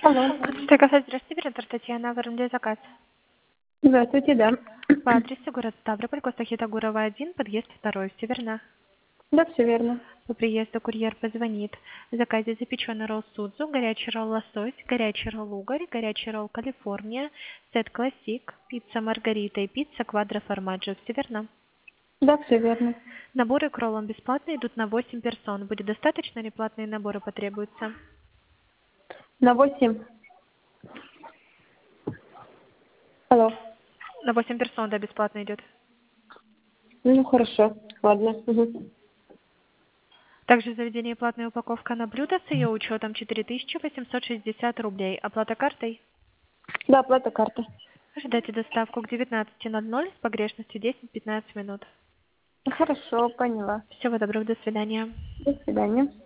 Алло. Здравствуйте, оператор Татьяна, ВРМД заказ. Здравствуйте, да. По адресу город Ставрополь, Костахи Тагурова 1, подъезд 2, все верно. Да, все верно. По приезду курьер позвонит. В заказе запеченный ролл Судзу, горячий ролл лосось, горячий ролл угорь, горячий ролл Калифорния, сет классик, пицца маргарита и пицца квадро формаджо, все верно. Да, все верно. Наборы к роллам бесплатно идут на 8 персон. Будет достаточно или платные наборы потребуются? На 8. Алло. На 8 персон, да, бесплатно идет. Ну, хорошо. Ладно. Угу. Также в заведении платная упаковка на блюдо с ее учетом 4860 рублей. Оплата картой. Да, оплата карты. Ожидайте доставку к 19:00 с погрешностью 10-15 минут. Хорошо, поняла. Всего доброго, до свидания. До свидания.